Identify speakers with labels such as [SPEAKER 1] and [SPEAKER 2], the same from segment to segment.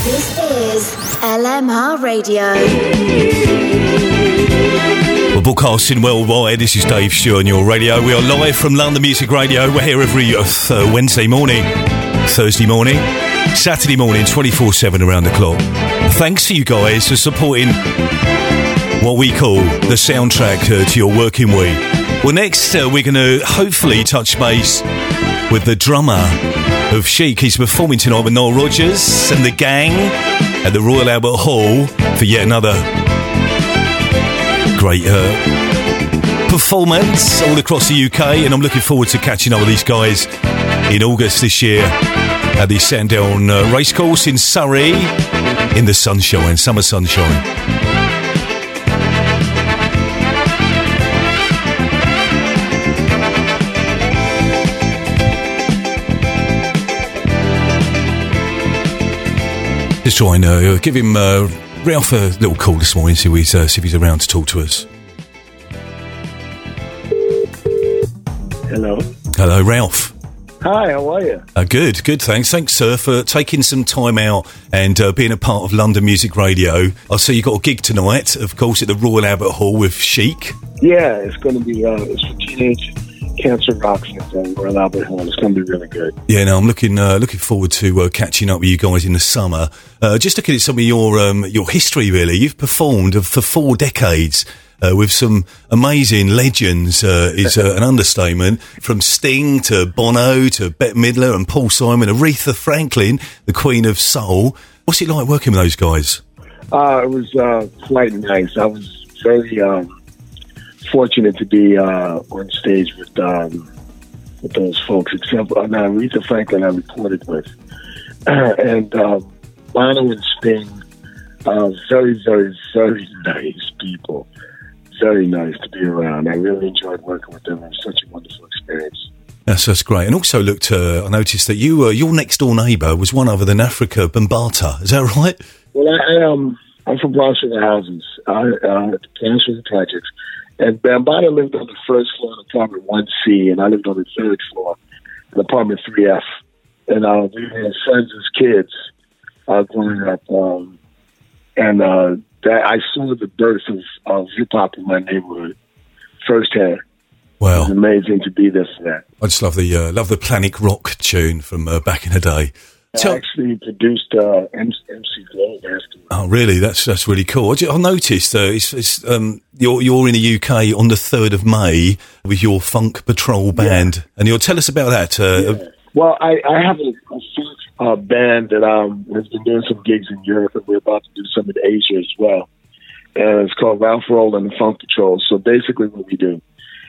[SPEAKER 1] This is LMR Radio.
[SPEAKER 2] We're broadcasting worldwide. This is Dave Stewart on your radio. We are live from London Music Radio. We're here every Wednesday morning, Thursday morning, Saturday morning, 24/7 around the clock. Thanks to you guys for supporting what we call the soundtrack to your working week. Well, next we're going to hopefully touch base with the drummer of Chic. He's performing tonight with Noel Rodgers and the gang at the Royal Albert Hall for yet another great performance all across the UK, and I'm looking forward to catching up with these guys in August this year at the Sandown Racecourse in Surrey in the sunshine, summer sunshine. Just try and give him Ralph a little call this morning, see if he's around to talk to us.
[SPEAKER 3] Hello.
[SPEAKER 2] Hello, Ralph.
[SPEAKER 3] Hi, how are you?
[SPEAKER 2] Good, thanks. Thanks, sir, for taking some time out and being a part of London Music Radio. I see you got a gig tonight, of course, at the Royal Albert Hall with Chic.
[SPEAKER 3] Yeah, it's going to be it's for Teenage Cancer Rocks at the Royal Albert Hall. It's going to be really good.
[SPEAKER 2] Yeah, no, I'm looking forward to catching up with you guys in the summer. Just looking at some of your history, really. You've performed for 4 decades. With some amazing legends is an understatement. From Sting to Bono to Bette Midler and Paul Simon, Aretha Franklin, the Queen of Soul. What's it like working with those guys?
[SPEAKER 3] It was quite nice. I was very fortunate to be on stage with those folks, except Aretha Franklin I recorded with. And Bono and Sting, very, very, very nice people. Very nice to be around. I really enjoyed working with them. It was such a wonderful experience.
[SPEAKER 2] That's great. And also I noticed that your next door neighbour was one other than Africa Bambaataa. Is that right?
[SPEAKER 3] Well, I'm from Bronxville Houses, Bronxville Projects. And Bambaataa lived on the first floor in apartment 1C, and I lived on the third floor in apartment 3F. And we were friends as kids growing up. I saw the birth of hip-hop in my neighborhood firsthand.
[SPEAKER 2] Wow.
[SPEAKER 3] It was amazing to be there for that.
[SPEAKER 2] I just love the Planet Rock tune from back in the day.
[SPEAKER 3] I actually produced MC Glow afterwards.
[SPEAKER 2] Oh, really? That's really cool. I noticed you're in the UK on the 3rd of May with your Funk Patrol band. Yeah. And you'll tell us about that.
[SPEAKER 3] Yeah. Well, I have a funk band that has been doing some gigs in Europe, and we're about to do some in Asia as well. And it's called Ralph Roll and the Funk Patrol. So basically what we do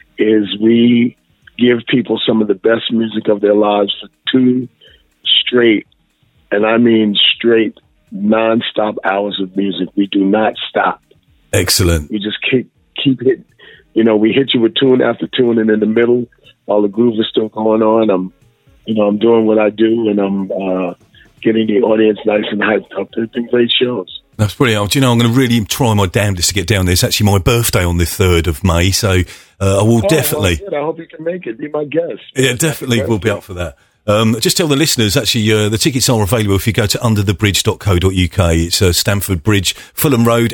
[SPEAKER 3] is we give people some of the best music of their lives for 2 straight, and I mean straight, non-stop hours of music. We do not stop.
[SPEAKER 2] Excellent.
[SPEAKER 3] We just keep hitting. We hit you with tune after tune, and in the middle, while the groove is still going on, I'm doing what I do, and I'm getting the audience nice and hyped up. They've been great shows.
[SPEAKER 2] That's brilliant. I'm going to really try my damnedest to get down there. It's actually my birthday on the 3rd of May, so I will definitely...
[SPEAKER 3] Well, I hope you can make it. Be my guest.
[SPEAKER 2] Yeah, definitely will be up for that. Just tell the listeners, actually, the tickets are available if you go to underthebridge.co.uk. It's Stamford Bridge, Fulham Road,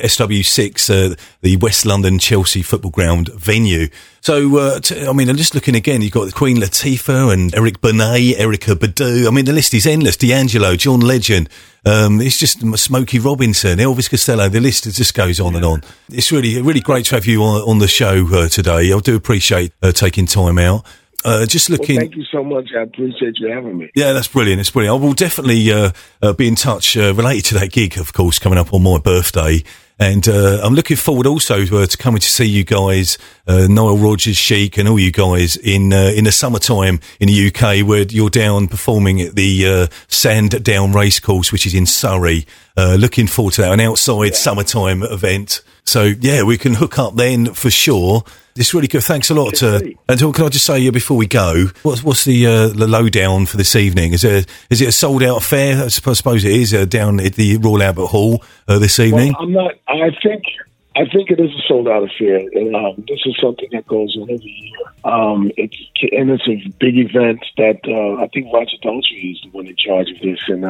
[SPEAKER 2] SW6, the West London Chelsea Football Ground venue. So, I'm just looking again, you've got the Queen Latifah and Eric Benet, Erykah Badu. I mean, the list is endless. D'Angelo, John Legend. It's just Smokey Robinson, Elvis Costello. The list just goes on and on. It's really great to have you on the show today. I do appreciate taking time out. Just looking.
[SPEAKER 3] Well, thank you so much. I appreciate you having me.
[SPEAKER 2] Yeah, that's brilliant. It's brilliant. I will definitely be in touch related to that gig, of course, coming up on my birthday. And I'm looking forward also to coming to see you guys, Noel Rodgers, Chic, and all you guys in the summertime in the UK, where you're down performing at the Sandown Racecourse, which is in Surrey. Looking forward to that, an outside summertime event. So, yeah, we can hook up then for sure. It's really good. Thanks a lot. And can I just say before we go, what's the lowdown for this evening? Is it a sold out affair? I suppose it is down at the Royal Albert Hall this evening.
[SPEAKER 3] Well, I think it is a sold out affair. And, this is something that goes on every year. It's a big event that I think Roger Daltrey is the one in charge of this, and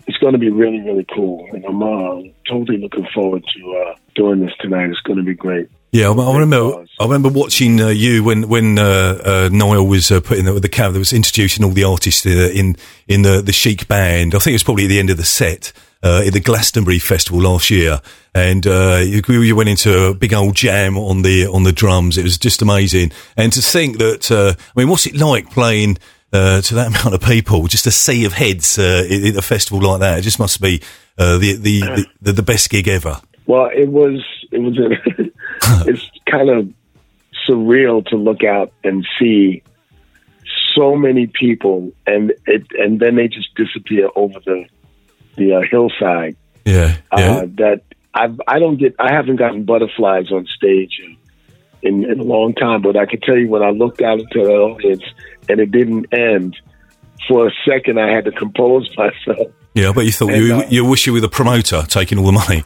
[SPEAKER 3] it's going to be really, really cool. And I'm totally looking forward to doing this tonight. It's going to be great.
[SPEAKER 2] Yeah, I remember watching you when Niall was putting the camera that was introducing all the artists in the Chic band. I think it was probably at the end of the set at the Glastonbury Festival last year, and you went into a big old jam on the drums. It was just amazing, and to think that I mean, what's it like playing to that amount of people, just a sea of heads at a festival like that? It just must be the best gig ever.
[SPEAKER 3] Well, it was. It's kind of surreal to look out and see so many people, and then they just disappear over the hillside.
[SPEAKER 2] Yeah.
[SPEAKER 3] That I haven't gotten butterflies on stage in a long time, but I can tell you when I looked out into the audience and it didn't end, for a second I had to compose myself.
[SPEAKER 2] Yeah, but you thought you wish you were the promoter taking all the money.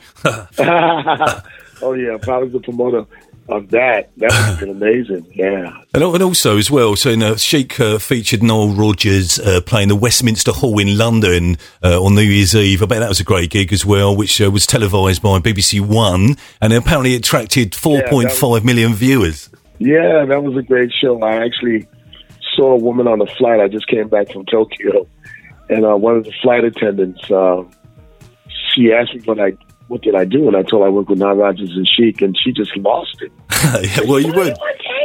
[SPEAKER 3] Oh yeah, if I was the promoter of that would have been amazing. Yeah,
[SPEAKER 2] and also as well. So Chic featured Noel Rodgers playing the Westminster Hall in London on New Year's Eve. I bet that was a great gig as well, which was televised by BBC One, and apparently it attracted 4.5 million viewers. Yeah, that was a great show. I actually saw a woman on a flight. I just came back from Tokyo, and one of the flight attendants, she asked me what did I do? And I told her I worked with Nile Rodgers and Chic, and she just lost it. Yeah, well, you would.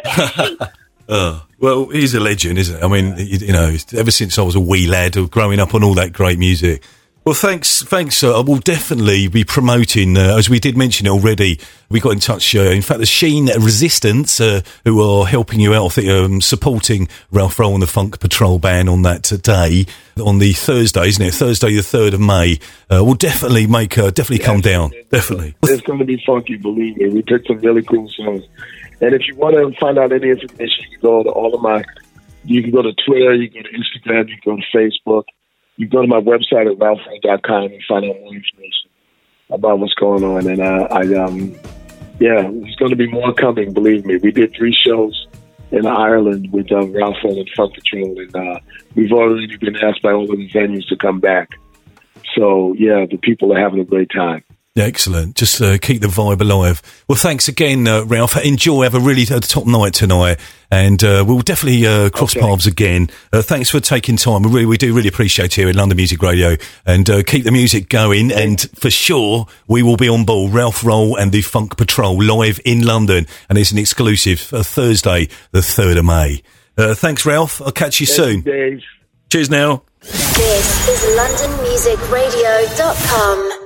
[SPEAKER 2] Well, he's a legend, isn't he? I mean, ever since I was a wee lad, growing up on all that great music. Well, thanks. I will definitely be promoting, as we did mention already, we got in touch, in fact, the Sheen Resistance, who are helping you out, supporting Ralph Roll and the Funk Patrol band on that today, on the Thursday, isn't it? Thursday, the 3rd of May. We'll definitely come down. Definitely.
[SPEAKER 3] It's going to be funky, believe me. We picked some really cool songs. And if you want to find out any information, you can go to you can go to Twitter, you can go to Instagram, you can go to Facebook. You go to my website at ralphroll.com and find out more information about what's going on. And there's going to be more coming, believe me. We did 3 shows in Ireland with Ralph Roll and Funk Patrol, and we've already been asked by all of the venues to come back. So, yeah, the people are having a great time.
[SPEAKER 2] Excellent. Just keep the vibe alive. Well, thanks again, Ralph. Enjoy. Have a really top night tonight, and we'll definitely cross paths again. Thanks for taking time. We do really appreciate it here at London Music Radio, and keep the music going. And for sure, we will be on board. Ralph Roll and the Funk Patrol live in London, and it's an exclusive Thursday, the 3rd of May. Thanks, Ralph. I'll catch you soon.
[SPEAKER 3] Dave.
[SPEAKER 2] Cheers now.
[SPEAKER 1] This is LondonMusicRadio.com.